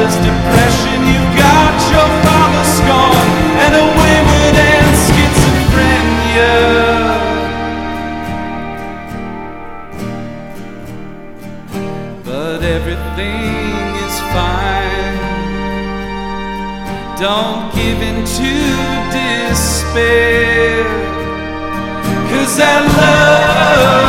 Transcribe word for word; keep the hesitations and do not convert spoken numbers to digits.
mother's depression, you've got your father's scorn, and a wayward and schizophrenia. But everything is fine. Don't give in to despair, 'cause that love